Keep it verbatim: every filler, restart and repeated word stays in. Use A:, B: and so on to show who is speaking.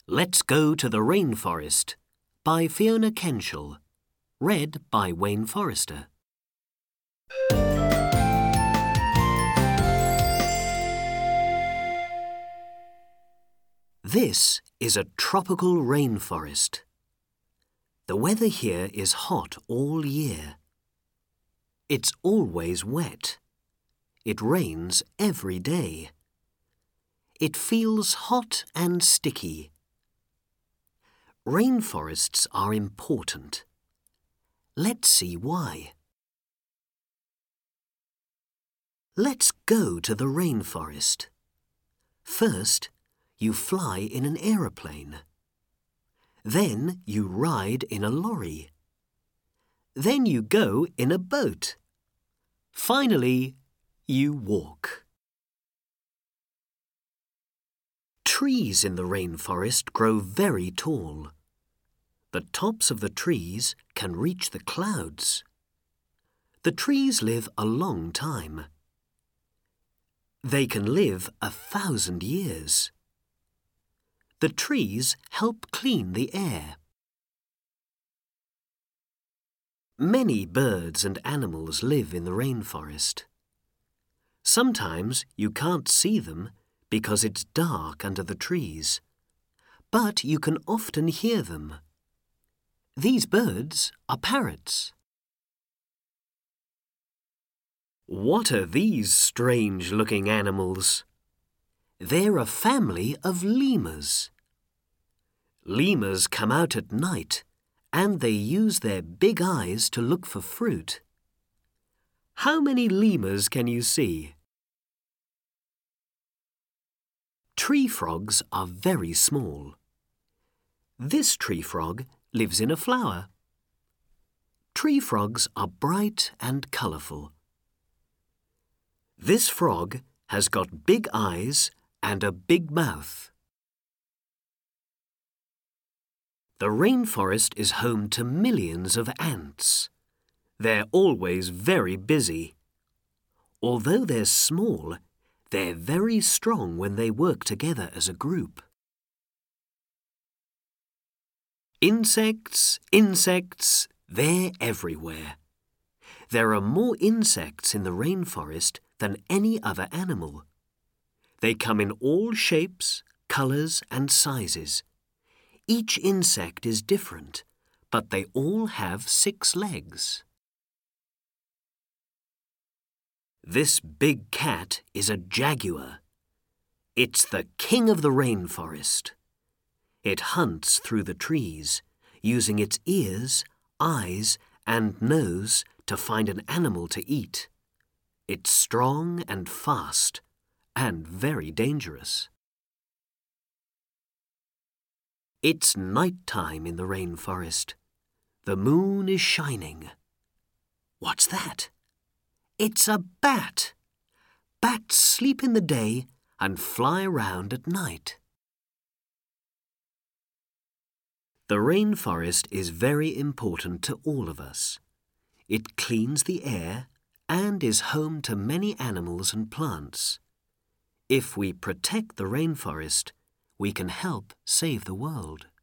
A: Let's Go to the Rainforest by Fiona Kenshall. Read by Wayne Forrester. This is a tropical rainforest. The weather here is hot all year. It's always wet. It rains every day. It feels hot and sticky. Rainforests are important. Let's see why. Let's go to the rainforest. First, you fly in an aeroplane. Then you ride in a lorry. Then you go in a boat. Finally, you walk. Trees in the rainforest grow very tall. The tops of the trees can reach the clouds. The trees live a long time. They can live a thousand years. The trees help clean the air. Many birds and animals live in the rainforest. Sometimes you can't see them because it's dark under the trees, but you can often hear them. These birds are parrots. What are these strange-looking animals? They're a family of lemurs. Lemurs come out at night and they use their big eyes to look for fruit. How many lemurs can you see? Tree frogs are very small. This tree frog lives in a flower. Tree frogs are bright and colourful. This frog has got big eyes and a big mouth. The rainforest is home to millions of ants. They're always very busy. Although they're small, they're very strong when they work together as a group. Insects, insects, they're everywhere. There are more insects in the rainforest than any other animal. They come in all shapes, colours and sizes. Each insect is different, but they all have six legs. This big cat is a jaguar. It's the king of the rainforest. It hunts through the trees, using its ears, eyes and nose to find an animal to eat. It's strong and fast, and very dangerous. It's night time in the rainforest. The moon is shining. What's that? It's a bat. Bats sleep in the day and fly around at night. The rainforest is very important to all of us. It cleans the air and is home to many animals and plants. If we protect the rainforest, we can help save the world.